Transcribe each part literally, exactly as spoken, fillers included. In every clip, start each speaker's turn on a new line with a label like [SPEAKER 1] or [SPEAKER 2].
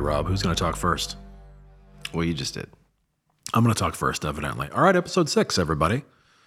[SPEAKER 1] Rob, who's going to talk first?
[SPEAKER 2] Well, you just did.
[SPEAKER 1] I'm going to talk first, evidently. All right, episode six, everybody.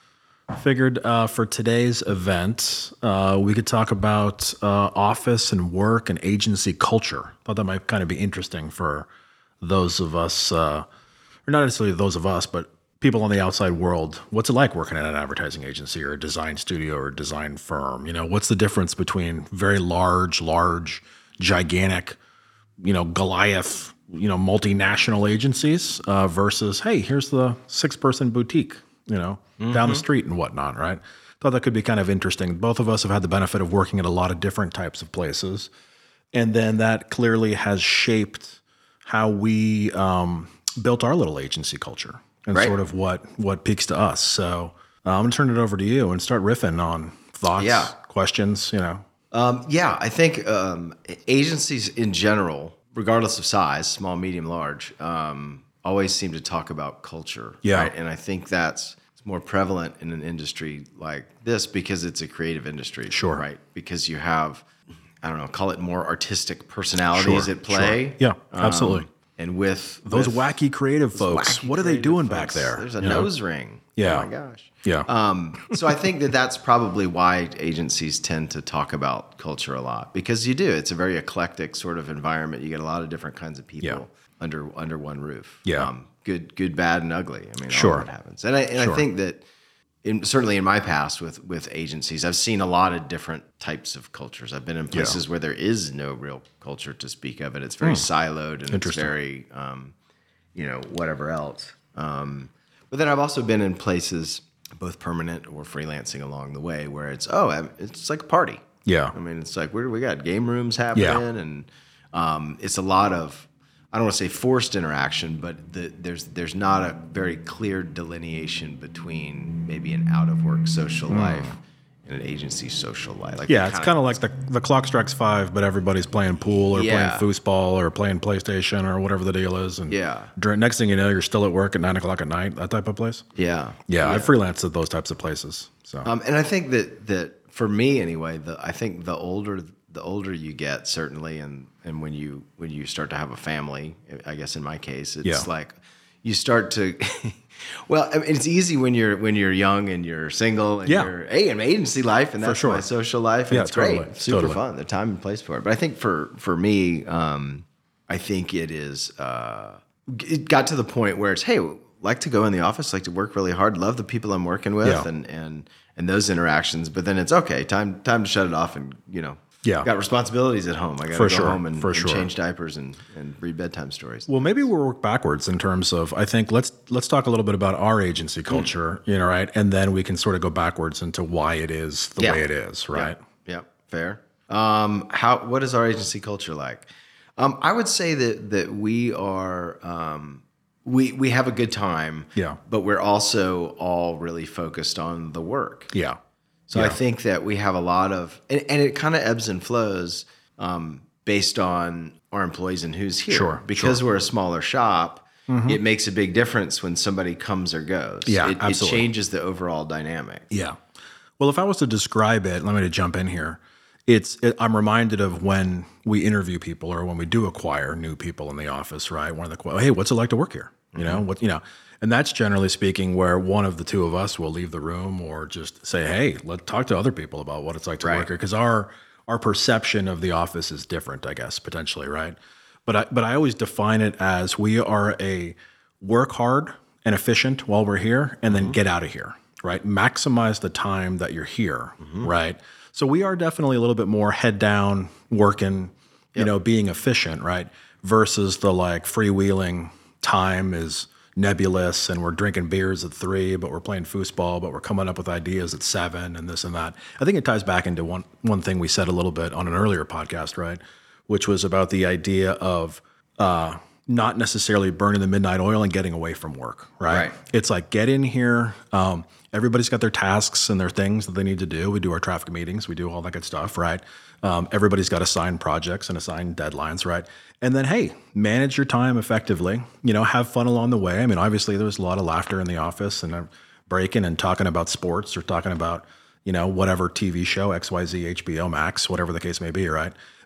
[SPEAKER 1] Figured uh, for today's event, uh, we could talk about uh, office and work and agency culture. Thought that might kind of be interesting for those of us, uh, or not necessarily those of us, but people on the outside world. What's it like working at an advertising agency or a design studio or a design firm? You know, what's the difference between very large, large, gigantic, you know, Goliath, you know, multinational agencies uh, versus, hey, here's the six-person boutique, you know, mm-hmm. down the street and whatnot, right? Thought that could be kind of interesting. Both of us have had the benefit of working at a lot of different types of places. And then that clearly has shaped how we um, built our little agency culture and right. sort of what, what peaks to us. So uh, I'm going to turn it over to you and start riffing on thoughts,
[SPEAKER 2] yeah.
[SPEAKER 1] questions, you know.
[SPEAKER 2] Um, yeah, I think um, agencies in general, regardless of size, small, medium, large, um, always seem to talk about culture.
[SPEAKER 1] Yeah.
[SPEAKER 2] Right? And I think that's it's more prevalent in an industry like this because it's a creative industry.
[SPEAKER 1] Sure.
[SPEAKER 2] Right? Because you have, I don't know, call it more artistic personalities
[SPEAKER 1] sure,
[SPEAKER 2] at play.
[SPEAKER 1] Sure. Yeah, absolutely.
[SPEAKER 2] Um, and with
[SPEAKER 1] those
[SPEAKER 2] with
[SPEAKER 1] wacky creative folks,
[SPEAKER 2] wacky
[SPEAKER 1] what are they doing
[SPEAKER 2] folks,
[SPEAKER 1] back there?
[SPEAKER 2] There's a
[SPEAKER 1] you
[SPEAKER 2] nose
[SPEAKER 1] know?
[SPEAKER 2] ring.
[SPEAKER 1] Yeah.
[SPEAKER 2] Oh my gosh.
[SPEAKER 1] Yeah.
[SPEAKER 2] Um, so I think that that's probably why agencies tend to talk about culture a lot because you do. It's a very eclectic sort of environment. You get a lot of different kinds of people
[SPEAKER 1] Yeah.
[SPEAKER 2] under under one roof.
[SPEAKER 1] Yeah.
[SPEAKER 2] Um, good, good, bad, and ugly. I mean,
[SPEAKER 1] Sure.
[SPEAKER 2] all that happens. And I and
[SPEAKER 1] Sure.
[SPEAKER 2] I think that in, certainly in my past with with agencies, I've seen a lot of different types of cultures. I've been in places
[SPEAKER 1] Yeah.
[SPEAKER 2] where there is no real culture to speak of, and it's very siloed and it's very, um, you know, whatever else. Um, but then I've also been in places, both permanent or freelancing along the way, where it's oh, it's like a party.
[SPEAKER 1] Yeah.
[SPEAKER 2] I mean, it's like we we got game rooms happening,
[SPEAKER 1] Yeah.
[SPEAKER 2] and um, it's a lot of I don't want to say forced interaction, but the, there's there's not a very clear delineation between maybe an out of work social mm. life and an agency social life. Like
[SPEAKER 1] yeah, it's kind of like the the clock strikes five, but everybody's playing pool or
[SPEAKER 2] yeah.
[SPEAKER 1] playing foosball or playing PlayStation or whatever the deal is. And
[SPEAKER 2] yeah.
[SPEAKER 1] during, next thing you know, you're still at work at nine o'clock at night. That type of place.
[SPEAKER 2] Yeah,
[SPEAKER 1] yeah,
[SPEAKER 2] yeah.
[SPEAKER 1] I freelanced at those types of places. So,
[SPEAKER 2] um, and I think that that for me anyway, the I think the older the older you get, certainly, and and when you when you start to have a family, I guess in my case, it's
[SPEAKER 1] yeah.
[SPEAKER 2] like you start to. Well, I mean, it's easy when you're when you're young and you're single and
[SPEAKER 1] yeah.
[SPEAKER 2] you're hey, in my agency life and that's
[SPEAKER 1] sure.
[SPEAKER 2] my social life. And
[SPEAKER 1] yeah,
[SPEAKER 2] it's
[SPEAKER 1] totally.
[SPEAKER 2] great, super
[SPEAKER 1] totally.
[SPEAKER 2] fun. The time and place for it. But I think for for me, um, I think it is. Uh, it got to the point where it's hey, like to go in the office, like to work really hard, love the people I'm working with,
[SPEAKER 1] yeah.
[SPEAKER 2] and and and those interactions. But then it's okay, time time to shut it off and you know.
[SPEAKER 1] Yeah.
[SPEAKER 2] Got responsibilities at home. I got to
[SPEAKER 1] For
[SPEAKER 2] go
[SPEAKER 1] sure.
[SPEAKER 2] home and,
[SPEAKER 1] For
[SPEAKER 2] and
[SPEAKER 1] sure.
[SPEAKER 2] change diapers and, and read bedtime stories.
[SPEAKER 1] Well, maybe we'll work backwards in terms of, I think let's let's talk a little bit about our agency culture, mm. you know, right? And then we can sort of go backwards into why it is the
[SPEAKER 2] yeah.
[SPEAKER 1] way it is, right?
[SPEAKER 2] Yeah, yeah. Fair. Um, how what is our agency culture like? Um, I would say that that we are um, we we have a good time.
[SPEAKER 1] Yeah.
[SPEAKER 2] But we're also all really focused on the work.
[SPEAKER 1] Yeah.
[SPEAKER 2] So
[SPEAKER 1] yeah.
[SPEAKER 2] I think that we have a lot of, and, and it kind of ebbs and flows um, based on our employees and who's here.
[SPEAKER 1] Sure.
[SPEAKER 2] Because
[SPEAKER 1] sure.
[SPEAKER 2] we're a smaller shop, mm-hmm. it makes a big difference when somebody comes or goes.
[SPEAKER 1] Yeah,
[SPEAKER 2] it,
[SPEAKER 1] absolutely.
[SPEAKER 2] It changes the overall dynamic.
[SPEAKER 1] Yeah. Well, if I was to describe it, let me jump in here. It's it, I'm reminded of when we interview people or when we do acquire new people in the office, right? One of the hey, what's it like to work here? You know, mm-hmm. what you know. And that's generally speaking where one of the two of us will leave the room or just say, hey, let's talk to other people about what it's like to
[SPEAKER 2] right.
[SPEAKER 1] work here. Because our our perception of the office is different, I guess, potentially, right? But I, but I always define it as we are a work hard and efficient while we're here and then mm-hmm. get out of here, right? Maximize the time that you're here, mm-hmm. right? So we are definitely a little bit more head down, working, you
[SPEAKER 2] yep.
[SPEAKER 1] know, being efficient, right? Versus the like freewheeling time is nebulous and we're drinking beers at three, but we're playing foosball, but we're coming up with ideas at seven and this and that. I think it ties back into one one thing we said a little bit on an earlier podcast, right? Which was about the idea of uh, not necessarily burning the midnight oil and getting away from work, right?
[SPEAKER 2] Right.
[SPEAKER 1] It's like get in here. Um, everybody's got their tasks and their things that they need to do. We do our traffic meetings. We do all that good stuff, right? Um, everybody's got assigned projects and assigned deadlines, right? And then, hey, manage your time effectively. You know, have fun along the way. I mean, obviously, there was a lot of laughter in the office and uh, breaking and talking about sports or talking about, you know, whatever T V show, X Y Z, H B O Max, whatever the case may be, right?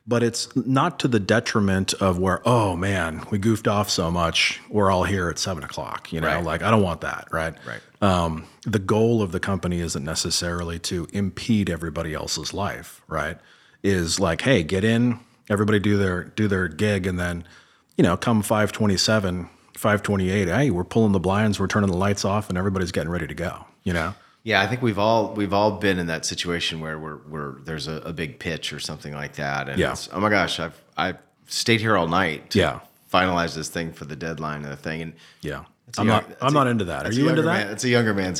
[SPEAKER 1] but it's not to the detriment of where, oh man, we goofed off so much. We're all here at seven o'clock, you know,
[SPEAKER 2] Right.
[SPEAKER 1] like I don't want that. Right.
[SPEAKER 2] Right.
[SPEAKER 1] Um, the goal of the company isn't necessarily to impede everybody else's life. Right. Is like, hey, get in, everybody do their, do their gig. And then, you know, come five twenty-seven, five twenty-eight, hey, we're pulling the blinds, we're turning the lights off, and everybody's getting ready to go, you know?
[SPEAKER 2] Yeah, I think we've all we've all been in that situation where we're, we're there's a, a big pitch or something like that, and
[SPEAKER 1] Yeah.
[SPEAKER 2] it's, oh my gosh, I've I've stayed here all night to
[SPEAKER 1] Yeah.
[SPEAKER 2] finalize this thing for the deadline and the thing, and
[SPEAKER 1] Yeah.
[SPEAKER 2] It's a
[SPEAKER 1] I'm
[SPEAKER 2] young-
[SPEAKER 1] not,
[SPEAKER 2] it's
[SPEAKER 1] I'm
[SPEAKER 2] a-
[SPEAKER 1] not into that. Are
[SPEAKER 2] it's a
[SPEAKER 1] you into
[SPEAKER 2] younger
[SPEAKER 1] that?
[SPEAKER 2] Man, it's a younger man's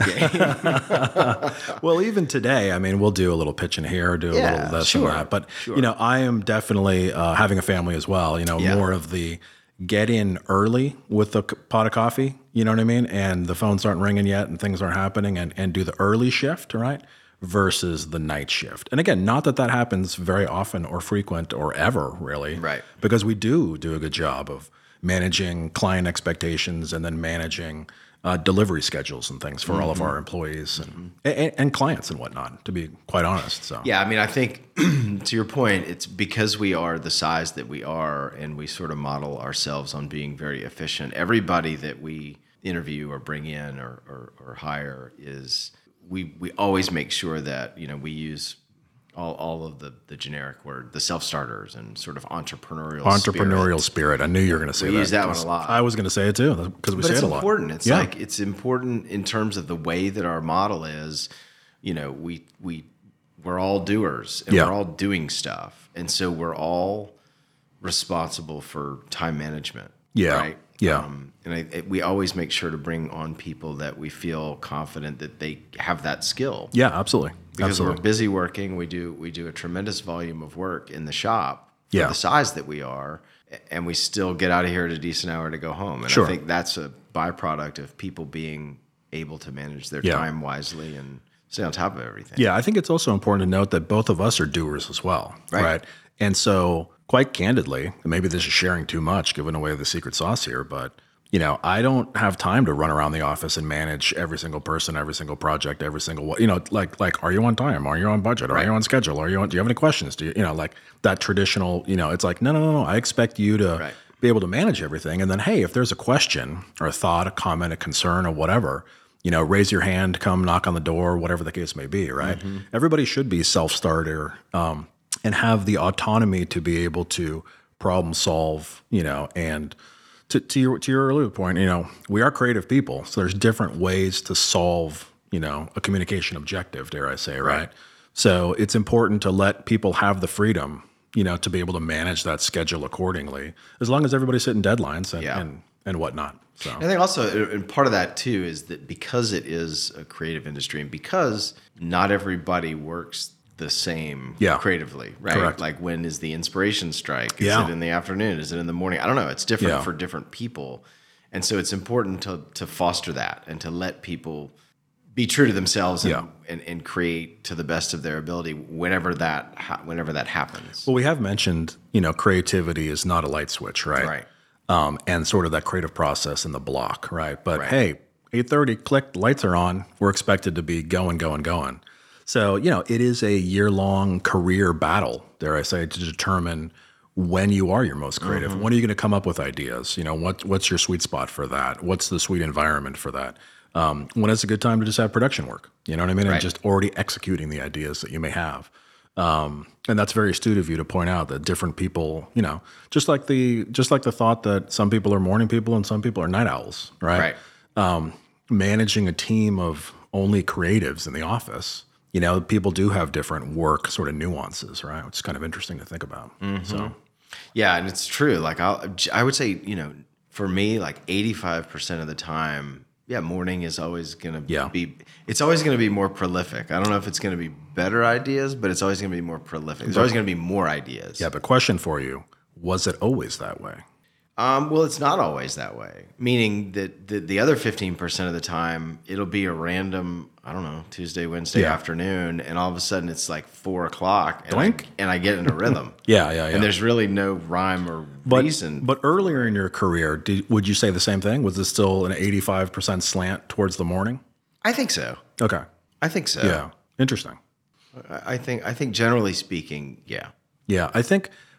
[SPEAKER 2] game.
[SPEAKER 1] Well, even today, I mean, we'll do a little pitching here, do a
[SPEAKER 2] Yeah,
[SPEAKER 1] little this
[SPEAKER 2] sure,
[SPEAKER 1] and that. But,
[SPEAKER 2] sure.
[SPEAKER 1] you know, I am definitely uh, having a family as well, you know,
[SPEAKER 2] Yeah.
[SPEAKER 1] more of the get in early with a c- pot of coffee, you know what I mean? And the phones aren't ringing yet and things aren't happening, and, and do the early shift, right? Versus the night shift. And again, not that that happens very often or frequent or ever really.
[SPEAKER 2] Right.
[SPEAKER 1] Because we do do a good job of managing client expectations and then managing uh, delivery schedules and things for all of our employees and, and and clients and whatnot, to be quite honest. So
[SPEAKER 2] Yeah, I mean, I think to your point, it's because we are the size that we are, and we sort of model ourselves on being very efficient. Everybody that we interview or bring in or or, or hire is we we always make sure that you know we use all all of the the generic word, the self starters and sort of entrepreneurial
[SPEAKER 1] entrepreneurial
[SPEAKER 2] spirit.
[SPEAKER 1] spirit. I knew you were going to say
[SPEAKER 2] We
[SPEAKER 1] that.
[SPEAKER 2] use that one a
[SPEAKER 1] 'cause
[SPEAKER 2] lot.
[SPEAKER 1] I was going to say it too because we
[SPEAKER 2] But
[SPEAKER 1] say
[SPEAKER 2] it's
[SPEAKER 1] it a lot.
[SPEAKER 2] important. It's
[SPEAKER 1] Yeah.
[SPEAKER 2] like it's important in terms of the way that our model is. You know, we we we're all doers and
[SPEAKER 1] Yeah.
[SPEAKER 2] we're all doing stuff, and so we're all responsible for time management.
[SPEAKER 1] Yeah.
[SPEAKER 2] Right.
[SPEAKER 1] Yeah.
[SPEAKER 2] Um, and I, it, we always make sure to bring on people that we feel confident that they have that skill.
[SPEAKER 1] Yeah, absolutely.
[SPEAKER 2] Because
[SPEAKER 1] absolutely.
[SPEAKER 2] we're busy working, we do we do a tremendous volume of work in the shop for
[SPEAKER 1] Yeah.
[SPEAKER 2] the size that we are, and we still get out of here at a decent hour to go home. And
[SPEAKER 1] Sure.
[SPEAKER 2] I think that's a byproduct of people being able to manage their
[SPEAKER 1] Yeah.
[SPEAKER 2] time wisely and stay on top of everything.
[SPEAKER 1] Yeah, I think it's also important to note that both of us are doers as well,
[SPEAKER 2] Right.
[SPEAKER 1] right? And so, quite candidly, and maybe this is sharing too much, giving away the secret sauce here, but you know, I don't have time to run around the office and manage every single person, every single project, every single what. You know, like like, are you on time? Are you on budget? Are
[SPEAKER 2] Right.
[SPEAKER 1] you on schedule? Are you on? Do you have any questions? Do you, you know, like that traditional? You know, it's like no, no, no, no. I expect you to
[SPEAKER 2] Right.
[SPEAKER 1] be able to manage everything, and then hey, if there's a question or a thought, a comment, a concern, or whatever, you know, raise your hand, come knock on the door, whatever the case may be, right?
[SPEAKER 2] Mm-hmm.
[SPEAKER 1] Everybody should be self-starter um, and have the autonomy to be able to problem solve, you know, and to, to your to your earlier point, you know, we are creative people, so there's different ways to solve, you know, a communication objective, dare I say, right?
[SPEAKER 2] Right.
[SPEAKER 1] So it's important to let people have the freedom, you know, to be able to manage that schedule accordingly, as long as everybody's hitting deadlines and
[SPEAKER 2] Yeah.
[SPEAKER 1] and, and whatnot. So
[SPEAKER 2] I think also, and part of that too, is that because it is a creative industry and because not everybody works the same
[SPEAKER 1] Yeah.
[SPEAKER 2] creatively, right?
[SPEAKER 1] Correct.
[SPEAKER 2] Like when is the inspiration strike? Is
[SPEAKER 1] Yeah.
[SPEAKER 2] it in the afternoon? Is it in the morning? I don't know. It's different
[SPEAKER 1] Yeah.
[SPEAKER 2] for different people. And so it's important to to foster that and to let people be true to themselves and,
[SPEAKER 1] Yeah.
[SPEAKER 2] and, and create to the best of their ability whenever that ha- whenever that happens.
[SPEAKER 1] well, we have mentioned, you know, creativity is not a light switch, right?
[SPEAKER 2] Right.
[SPEAKER 1] Um, and sort of that creative process in the block, right? But
[SPEAKER 2] Right.
[SPEAKER 1] hey, eight thirty, click, lights are on. We're expected to be going, going, going. So, you know, it is a year-long career battle, dare I say, to determine when you are your most creative.
[SPEAKER 2] Mm-hmm.
[SPEAKER 1] When are you going to come up with ideas? You know, what what's your sweet spot for that? What's the sweet environment for that? Um, when is a good time to just have production work? You know what I mean? And
[SPEAKER 2] Right.
[SPEAKER 1] just already executing the ideas that you may have. Um, and that's very astute of you to point out that different people, you know, just like the just like the thought that some people are morning people and some people are night owls, right?
[SPEAKER 2] Right.
[SPEAKER 1] Managing a team of only creatives in the office, you know, people do have different work sort of nuances, right? Which is kind of interesting to think about. So,
[SPEAKER 2] Yeah, and it's true. Like I'll, I would say, you know, for me, like eighty-five percent of the time, yeah, morning is always going to
[SPEAKER 1] Yeah.
[SPEAKER 2] be, it's always going to be more prolific. I don't know if it's going to be better ideas, but it's always going to be more prolific. There's always going to be more ideas.
[SPEAKER 1] yeah, but question for you, was it always that way?
[SPEAKER 2] Um, well, it's not always that way, meaning that the, the other fifteen percent of the time, it'll be a random, I don't know, Tuesday, Wednesday
[SPEAKER 1] Yeah.
[SPEAKER 2] afternoon, and all of a sudden it's like four o'clock, and, I,
[SPEAKER 1] Blink.
[SPEAKER 2] and I get in a rhythm.
[SPEAKER 1] Yeah, yeah, yeah.
[SPEAKER 2] And there's really no rhyme or
[SPEAKER 1] But,
[SPEAKER 2] reason.
[SPEAKER 1] but earlier in your career, did, would you say the same thing? Was it still an eighty-five percent slant towards the morning?
[SPEAKER 2] I think so.
[SPEAKER 1] Okay.
[SPEAKER 2] I think so.
[SPEAKER 1] Yeah. Interesting.
[SPEAKER 2] I I think I think generally speaking, yeah.
[SPEAKER 1] Yeah. I think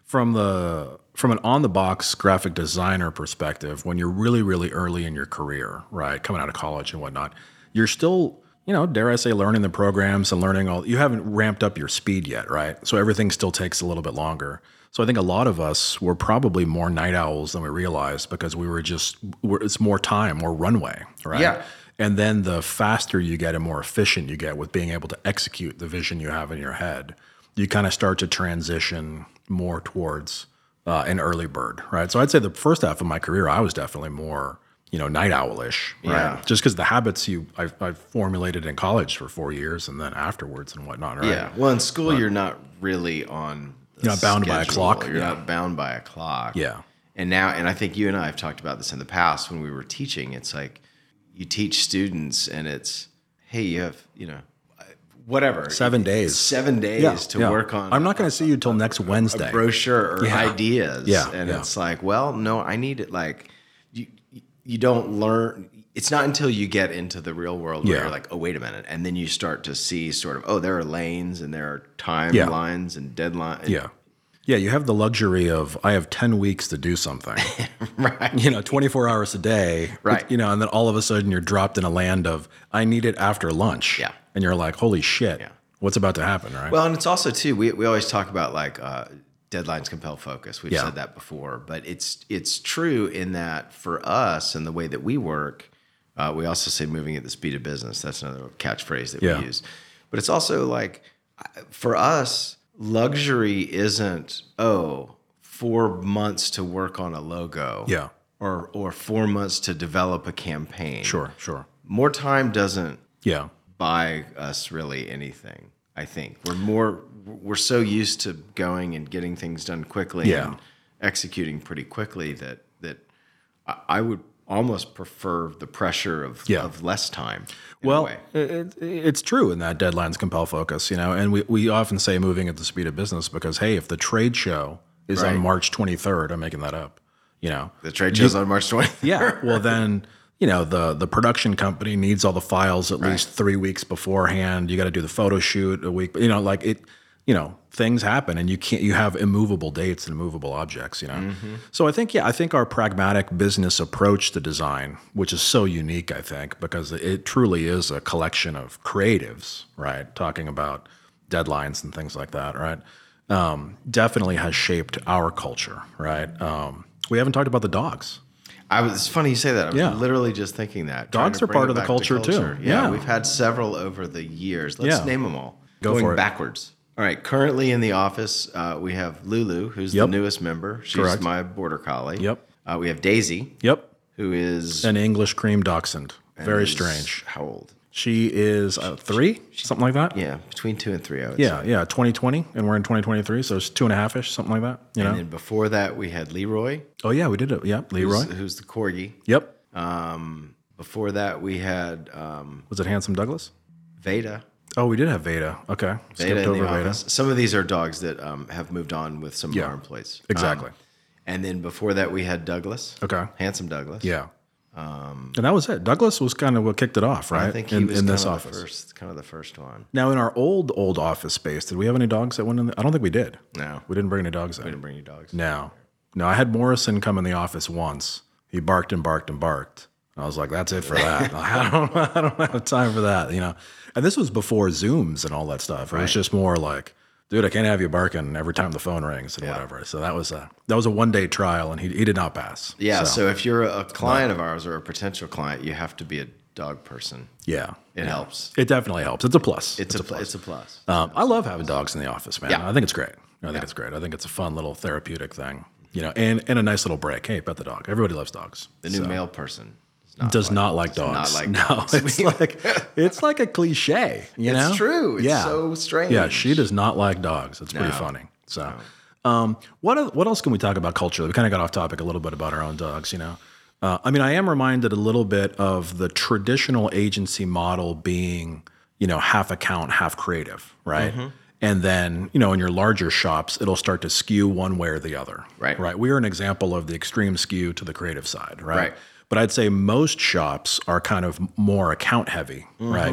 [SPEAKER 1] from the from an on the box graphic designer perspective, when you're really really early in your career, right, coming out of college and whatnot, you're still, you know, dare I say, learning the programs and learning all. You haven't ramped up your speed yet, right? So everything still takes a little bit longer. So I think a lot of us were probably more night owls than we realized because we were just we're, it's more time, more runway, right?
[SPEAKER 2] Yeah.
[SPEAKER 1] And then the faster you get and more efficient you get with being able to execute the vision you have in your head, you kind of start to transition more towards uh, an early bird, right? So I'd say the first half of my career, I was definitely more, you know, night owlish, right?
[SPEAKER 2] Yeah.
[SPEAKER 1] Just because the habits you I, I formulated in college for four years and then afterwards and whatnot, right?
[SPEAKER 2] Yeah. Well, in school, but, you're not really on.
[SPEAKER 1] You're not bound
[SPEAKER 2] schedule.
[SPEAKER 1] by a clock.
[SPEAKER 2] You're
[SPEAKER 1] yeah.
[SPEAKER 2] not bound by a clock.
[SPEAKER 1] Yeah.
[SPEAKER 2] And now, and I think you and I have talked about this in the past when we were teaching. It's like you teach students, and it's, hey, you have, you know, whatever.
[SPEAKER 1] Seven days.
[SPEAKER 2] Seven days
[SPEAKER 1] yeah,
[SPEAKER 2] to
[SPEAKER 1] yeah.
[SPEAKER 2] work on.
[SPEAKER 1] I'm not going to see you till next Wednesday.
[SPEAKER 2] A brochure or
[SPEAKER 1] yeah.
[SPEAKER 2] ideas.
[SPEAKER 1] Yeah.
[SPEAKER 2] And
[SPEAKER 1] yeah.
[SPEAKER 2] it's like, well, no, I need it. Like, you you don't learn. It's not until you get into the real world where
[SPEAKER 1] yeah.
[SPEAKER 2] you're like, oh, wait a minute. And then you start to see sort of, oh, there are lanes and there are timelines yeah. and deadlines.
[SPEAKER 1] Yeah. Yeah, you have the luxury of, I have ten weeks to do something.
[SPEAKER 2] Right.
[SPEAKER 1] You know, twenty-four hours a day.
[SPEAKER 2] Right.
[SPEAKER 1] You know, and then all of a sudden you're dropped in a land of, I need it after lunch.
[SPEAKER 2] Yeah.
[SPEAKER 1] And you're like, holy shit,
[SPEAKER 2] yeah.
[SPEAKER 1] what's about to happen, right?
[SPEAKER 2] Well, and it's also, too, we, we always talk about like uh, deadlines compel focus. We've
[SPEAKER 1] yeah.
[SPEAKER 2] said that before. But it's it's true in that for us and the way that we work, uh, we also say moving at the speed of business. That's another catchphrase that
[SPEAKER 1] yeah.
[SPEAKER 2] we use. But it's also like, for us, luxury isn't, oh, four months to work on a logo.
[SPEAKER 1] Yeah.
[SPEAKER 2] Or or four months to develop a campaign.
[SPEAKER 1] Sure, sure.
[SPEAKER 2] More time doesn't
[SPEAKER 1] yeah.
[SPEAKER 2] buy us really anything, I think. We're more we're so used to going and getting things done quickly
[SPEAKER 1] yeah.
[SPEAKER 2] and executing pretty quickly that that I, I would almost prefer the pressure of,
[SPEAKER 1] yeah.
[SPEAKER 2] of less time. In
[SPEAKER 1] well,
[SPEAKER 2] a way.
[SPEAKER 1] it, it's true in that deadlines compel focus, you know, and we, we often say moving at the speed of business because, hey, if the trade show is
[SPEAKER 2] right.
[SPEAKER 1] on March twenty-third, I'm making that up, you know.
[SPEAKER 2] The trade show's you, on March twentieth.
[SPEAKER 1] Yeah, well then, you know, the the production company needs all the files at right. least three weeks beforehand. You got to do the photo shoot a week, you know, like it, you know, things happen and you can't, you have immovable dates and immovable objects, you know? Mm-hmm. So I think, yeah, I think our pragmatic business approach to design, which is so unique, I think, because it truly is a collection of creatives, right? Talking about deadlines and things like that, right? Um, definitely has shaped our culture, right? Um, we haven't talked about the dogs.
[SPEAKER 2] I was, it's funny you say that. I was
[SPEAKER 1] yeah.
[SPEAKER 2] literally just thinking that.
[SPEAKER 1] Dogs are part of the culture, culture too.
[SPEAKER 2] Yeah,
[SPEAKER 1] yeah,
[SPEAKER 2] we've had several over the years. Let's
[SPEAKER 1] yeah.
[SPEAKER 2] name them all.
[SPEAKER 1] Go
[SPEAKER 2] Going
[SPEAKER 1] for it.
[SPEAKER 2] backwards. All right, currently in the office, uh, we have Lulu, who's
[SPEAKER 1] yep.
[SPEAKER 2] the newest member. She's
[SPEAKER 1] Correct.
[SPEAKER 2] my border collie.
[SPEAKER 1] Yep.
[SPEAKER 2] Uh, we have Daisy.
[SPEAKER 1] Yep.
[SPEAKER 2] Who is...
[SPEAKER 1] an English cream dachshund. Very strange.
[SPEAKER 2] How old?
[SPEAKER 1] She is uh, three, something like that.
[SPEAKER 2] Yeah, between two and three, I would
[SPEAKER 1] Yeah,
[SPEAKER 2] say.
[SPEAKER 1] yeah, twenty twenty, and we're in twenty twenty-three, so it's two and a half-ish, something like that. You
[SPEAKER 2] and
[SPEAKER 1] know?
[SPEAKER 2] then before that, we had Leroy.
[SPEAKER 1] Oh, yeah, we did it. Yeah, Leroy.
[SPEAKER 2] Who's, who's the corgi.
[SPEAKER 1] Yep.
[SPEAKER 2] Um, before that, we had... Um,
[SPEAKER 1] Was it Handsome Douglas?
[SPEAKER 2] Veda.
[SPEAKER 1] Oh, we did have Veda. Okay.
[SPEAKER 2] Veda
[SPEAKER 1] Skipped
[SPEAKER 2] in
[SPEAKER 1] over
[SPEAKER 2] the
[SPEAKER 1] Veda.
[SPEAKER 2] office. Some of these are dogs that um, have moved on with some
[SPEAKER 1] Yeah,
[SPEAKER 2] of our employees.
[SPEAKER 1] exactly.
[SPEAKER 2] Um, and then before that, we had Douglas.
[SPEAKER 1] Okay.
[SPEAKER 2] Handsome Douglas.
[SPEAKER 1] Yeah. Um, and that was it. Douglas was kind of what kicked it off, right?
[SPEAKER 2] I think he
[SPEAKER 1] in,
[SPEAKER 2] was
[SPEAKER 1] in
[SPEAKER 2] kind
[SPEAKER 1] this
[SPEAKER 2] of
[SPEAKER 1] office.
[SPEAKER 2] The first, kind of the first one.
[SPEAKER 1] Now, in our old, old office space, did we have any dogs that went in? The, I don't think we did.
[SPEAKER 2] No.
[SPEAKER 1] We didn't bring any dogs in.
[SPEAKER 2] We didn't bring any dogs.
[SPEAKER 1] No. No, I had Morrison come in the office once. He barked and barked and barked. I was like, that's it for that. I don't I don't have time for that, you know. And this was before Zooms and all that stuff. It
[SPEAKER 2] right.
[SPEAKER 1] was just more like, dude, I can't have you barking every time the phone rings and
[SPEAKER 2] yeah.
[SPEAKER 1] whatever. So that was a that was a one day trial, and he he did not pass.
[SPEAKER 2] Yeah.
[SPEAKER 1] So,
[SPEAKER 2] So if you're a client of ours or a potential client, you have to be a dog person.
[SPEAKER 1] yeah,
[SPEAKER 2] It
[SPEAKER 1] yeah.
[SPEAKER 2] helps.
[SPEAKER 1] It definitely helps. It's a plus.
[SPEAKER 2] It's,
[SPEAKER 1] it's
[SPEAKER 2] a,
[SPEAKER 1] a plus.
[SPEAKER 2] It's a plus.
[SPEAKER 1] Um, I love having dogs in the office, man.
[SPEAKER 2] Yeah.
[SPEAKER 1] I think it's great. I think
[SPEAKER 2] Yeah.
[SPEAKER 1] it's great. I think it's a fun little therapeutic thing, you know, and and a nice little break. Hey, pet the dog. Everybody loves dogs.
[SPEAKER 2] The new
[SPEAKER 1] So.
[SPEAKER 2] male person.
[SPEAKER 1] Not does like, not like dogs.
[SPEAKER 2] Not like
[SPEAKER 1] no,
[SPEAKER 2] dogs.
[SPEAKER 1] it's like it's like a cliche. You know,
[SPEAKER 2] it's true. It's
[SPEAKER 1] yeah.
[SPEAKER 2] so strange.
[SPEAKER 1] Yeah, she does not like dogs. It's pretty
[SPEAKER 2] No.
[SPEAKER 1] funny. So,
[SPEAKER 2] No.
[SPEAKER 1] um, what what else can we talk about culture? We kind of got off topic a little bit about our own dogs. You know, uh, I mean, I am reminded a little bit of the traditional agency model being, you know, half account, half creative, right? Mm-hmm. And then, you know, in your larger shops, it'll start to skew one way or the other.
[SPEAKER 2] Right.
[SPEAKER 1] Right. We are an example of the extreme skew to the creative side, right?
[SPEAKER 2] Right.
[SPEAKER 1] But I'd say most shops are kind of more account heavy, mm-hmm. right?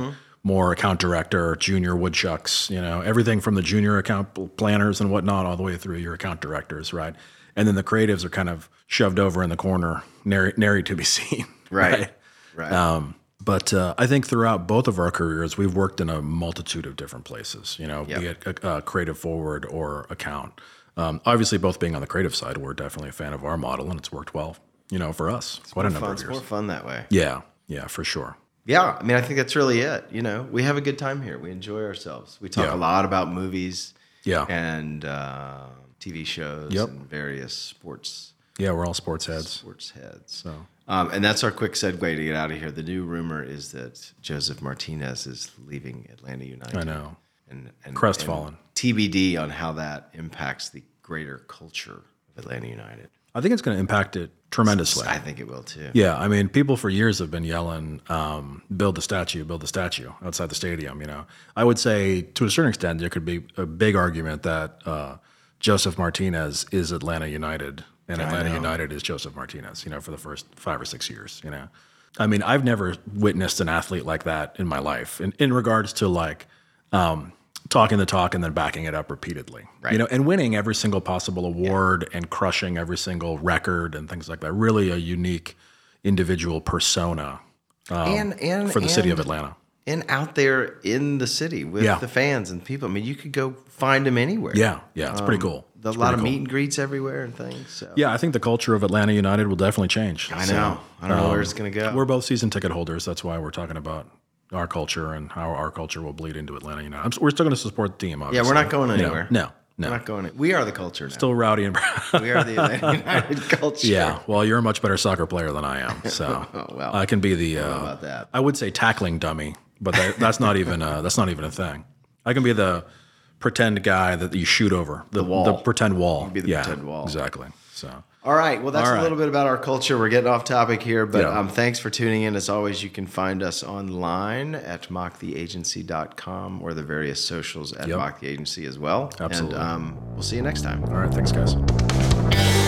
[SPEAKER 1] more account director, junior woodchucks, you know, everything from the junior account planners and whatnot all the way through your account directors, right? And then the creatives are kind of shoved over in the corner, nary, nary to be seen.
[SPEAKER 2] Right.
[SPEAKER 1] Right.
[SPEAKER 2] Right.
[SPEAKER 1] Um, but uh, I think throughout both of our careers, we've worked in a multitude of different places, you know,
[SPEAKER 2] Yep.
[SPEAKER 1] be it uh, creative forward or account. Um, obviously, both being on the creative side, we're definitely a fan of our model, and it's worked well, you know, for us.
[SPEAKER 2] It's
[SPEAKER 1] Quite a
[SPEAKER 2] more
[SPEAKER 1] number
[SPEAKER 2] fun.
[SPEAKER 1] of
[SPEAKER 2] It's
[SPEAKER 1] years.
[SPEAKER 2] more fun that way.
[SPEAKER 1] Yeah, yeah, for sure.
[SPEAKER 2] Yeah, I mean, I think that's really it. You know, we have a good time here. We enjoy ourselves. We talk
[SPEAKER 1] Yeah.
[SPEAKER 2] a lot about movies
[SPEAKER 1] Yeah,
[SPEAKER 2] and uh, T V shows
[SPEAKER 1] Yep.
[SPEAKER 2] and various sports
[SPEAKER 1] yeah, we're all sports heads.
[SPEAKER 2] sports heads.
[SPEAKER 1] So
[SPEAKER 2] Um, and that's our quick segue to get out of here. The new rumor is that Joseph Martinez is leaving Atlanta United.
[SPEAKER 1] I know.
[SPEAKER 2] And, and
[SPEAKER 1] Crestfallen.
[SPEAKER 2] and T B D on how that impacts the greater culture of Atlanta United.
[SPEAKER 1] I think it's going to impact it tremendously.
[SPEAKER 2] I think it will too.
[SPEAKER 1] Yeah, I mean, people for years have been yelling, um, "Build the statue, build the statue" outside the stadium. You know, I would say to a certain extent there could be a big argument that uh, Joseph Martinez is Atlanta United, and Atlanta
[SPEAKER 2] know.
[SPEAKER 1] United is Joseph Martinez. You know, for the first five or six years. You know, I mean, I've never witnessed an athlete like that in my life. In in regards to like. Um, talking the talk and then backing it up repeatedly,
[SPEAKER 2] Right.
[SPEAKER 1] you know, and winning every single possible award and crushing every single record and things like that. Really a unique individual persona um,
[SPEAKER 2] And- and-
[SPEAKER 1] for the city of
[SPEAKER 2] and-
[SPEAKER 1] Atlanta.
[SPEAKER 2] And out there in the city with
[SPEAKER 1] Yeah.
[SPEAKER 2] the fans and people. I mean, you could go find him anywhere.
[SPEAKER 1] Yeah, yeah, it's pretty cool.
[SPEAKER 2] A
[SPEAKER 1] It's
[SPEAKER 2] lot
[SPEAKER 1] pretty
[SPEAKER 2] of
[SPEAKER 1] cool.
[SPEAKER 2] meet and greets everywhere and things. So.
[SPEAKER 1] Yeah, I think the culture of Atlanta United will definitely change.
[SPEAKER 2] I
[SPEAKER 1] So,
[SPEAKER 2] know. I don't know where it's going to go.
[SPEAKER 1] We're both season ticket holders. That's why we're talking about our culture and how our culture will bleed into Atlanta United. I'm, we're still going to support the team,
[SPEAKER 2] Yeah,
[SPEAKER 1] obviously.
[SPEAKER 2] we're not going
[SPEAKER 1] You know,
[SPEAKER 2] anywhere.
[SPEAKER 1] no, no.
[SPEAKER 2] We're not going. We are the culture now.
[SPEAKER 1] Still rowdy and
[SPEAKER 2] We are the Atlanta United culture.
[SPEAKER 1] Yeah, well, you're a much better soccer player than I am, so
[SPEAKER 2] Oh, well.
[SPEAKER 1] I can be the. Uh,
[SPEAKER 2] How about that?
[SPEAKER 1] I would say tackling dummy, but that, that's not even a, that's not even a thing. I can be the pretend guy that you shoot over the,
[SPEAKER 2] wall.
[SPEAKER 1] the pretend wall.
[SPEAKER 2] be the
[SPEAKER 1] yeah,
[SPEAKER 2] pretend wall.
[SPEAKER 1] Exactly. So
[SPEAKER 2] All right. Well, that's
[SPEAKER 1] All
[SPEAKER 2] a
[SPEAKER 1] right.
[SPEAKER 2] little bit about our culture. We're getting off topic here, but
[SPEAKER 1] Yeah.
[SPEAKER 2] um, thanks for tuning in. As always, you can find us online at mock the agency dot com or the various socials at
[SPEAKER 1] Yep.
[SPEAKER 2] Mock the Agency as well.
[SPEAKER 1] Absolutely.
[SPEAKER 2] And um, we'll see you next time.
[SPEAKER 1] all right, thanks, guys.